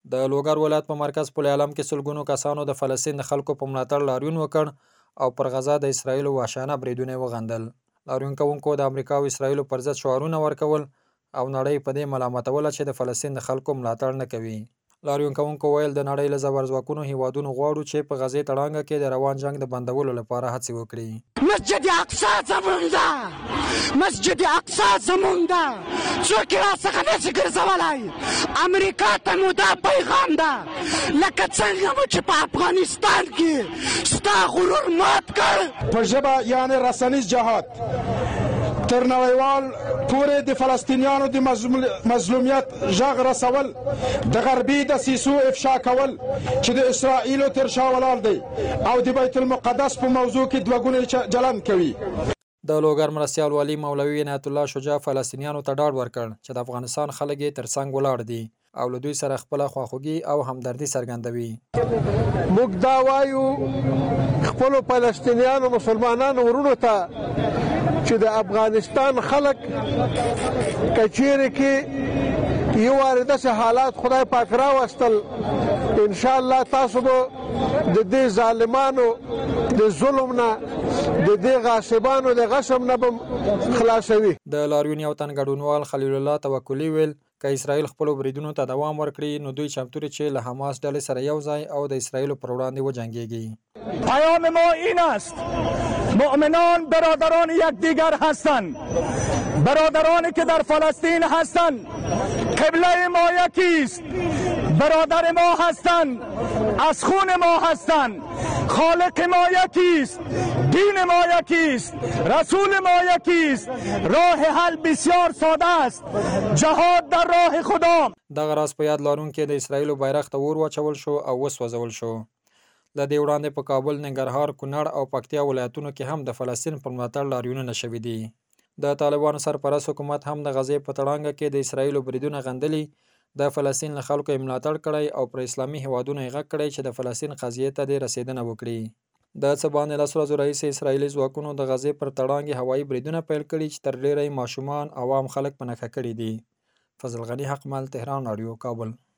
د لوګر ولایت په مرکز پل علم کې سلګونو کسانو د فلسطین د خلکو په ملاتړ لاریون وکړ او پر غزا د اسرایلو وحشیانه بریدونه وغندل. لاریون کوونکو د امریکا او اسرایلو پر ضد شعارونه ورکول او نړۍ په دې ملامتوله چې د فلسطین د خلکو ملاتړ نه کوي. لاریون کوونکو ویل د نړۍ له زبرځواکونو هیوادونو غواړو چې په غزې تړانګه کې د روان جنگ د بندولو لپاره هڅې وکړي. مسجد اقصی زمونږ ده، مسجد اقصی زمونږ ده، څوک یې راڅخه نشي ګرځولی. امریکا ته مو دا پیغام ده لکه څنګه مو چې په افغانستان کې ستا غرور مات کړ. په ژبه یعنی رسنیز جهاد تر نړیوال پورې د فلسطینیانو د مظلومیت غږ رسول، د غربي دسیسو افشا کول چې د اسرائیلو تر شا ولاړ دی او د بیت المقدس په موضوع کې دوه ګونی چلند کوي. د لوګر مرستیال والي مولوي عنایت الله شجاع فلسطینیانو ته ډاډ ورکړ چې د افغانستان خلک یې تر څنګ ولاړ دي او له دوی سره خپله خواخوږي او همدردي څرګندوي. موږ دا وایو خپلو فلسطینیانو مسلمانانو ورونو ته چې د افغانستان خلک که چیرې کې یو وارې داسې حالات خدای پاک راوستل، انشاءالله تاسو به د دې ظالمانو د ظلم نه، د دې غاصبانو د غصب نه به خلاصوي. د لاریون یو تن ګډونوال خلیل الله توکلي ویل که اسرائیل خپلو بریدونو ته دوام ورکړي نو دوی چمتو دي چې له حماس ډلې سره یو ځای او د اسرائیلو پر وړاندې وجنګیږي. پیام ما این است مؤمنان برادران یکدیگر هستند، برادرانی که در فلسطین هستند قبله ما یکی است، برادر ما هستند، از خون ما هستند، خالق ما یکی است، دین ما یکی است، رسول ما یکی است، راه حل بسیار ساده است، جهاد در راه خدا. دغه راز په یاد لرونکو د اسرائیلو بیرغ ته اور واچول شو او وسوځول شو. له دې وړاندې په کابل، ننګرهار، کونړ او پکتیا ولایتونو کې هم د فلسطین پر ملاتړ لاریونونه شوي دي. د طالبانو سرپرست حکومت هم د غزې په تړانګه کې د اسرائیلو بریدونه غندلي، د فلسطین له خلکو یې ملاتړ کړی او پر اسلامي هیوادونو یې غږ کړی چې د فلسطین قضیې ته دې رسېدنه وکړي. د څه باندې 10 ورځو راهیسې اسرائیلي ځواکونو د غزې پر تړانګې هوایي بریدونه پیل کړي چې تر ډیره یې ماشومان عوام خلک په نښه کړي دي. فضل غني حقمل، تهران رادیو، کابل.